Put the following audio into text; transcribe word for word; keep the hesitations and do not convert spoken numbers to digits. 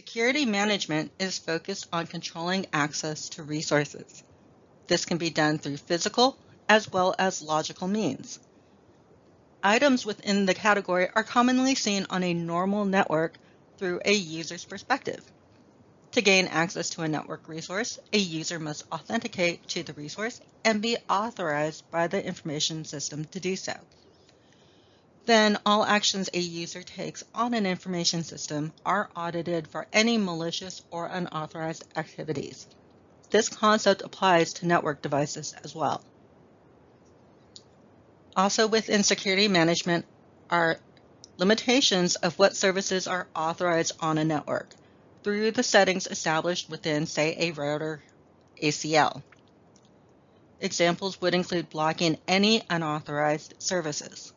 Security management is focused on controlling access to resources. This can be done through physical as well as logical means. Items within the category are commonly seen on a normal network through a user's perspective. To gain access to a network resource, a user must authenticate to the resource and be authorized by the information system to do so. Then all actions a user takes on an information system are audited for any malicious or unauthorized activities. This concept applies to network devices as well. Also within security management are limitations of what services are authorized on a network through the settings established within, say, a router A C L. Examples would include blocking any unauthorized services.